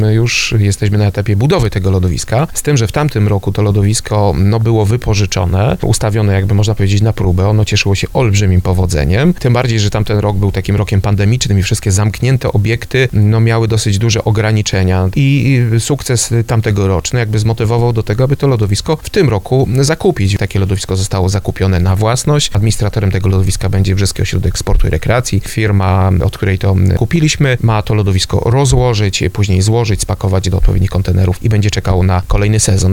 My już jesteśmy na etapie budowy tego lodowiska, z tym, że w tamtym roku to lodowisko było wypożyczone, ustawione jakby można powiedzieć na próbę. Ono cieszyło się olbrzymim powodzeniem, tym bardziej, że tamten rok był takim rokiem pandemicznym i wszystkie zamknięte obiekty miały dosyć duże ograniczenia i sukces tamtegoroczny jakby zmotywował do tego, aby to lodowisko w tym roku zakupić. Takie lodowisko zostało zakupione na własność. Administratorem tego lodowiska będzie Brzeski Ośrodek Sportu i Rekreacji. Firma, od której to kupiliśmy, ma to lodowisko rozłożyć, później złożyć, spakować do odpowiednich kontenerów i będzie czekało na kolejny sezon.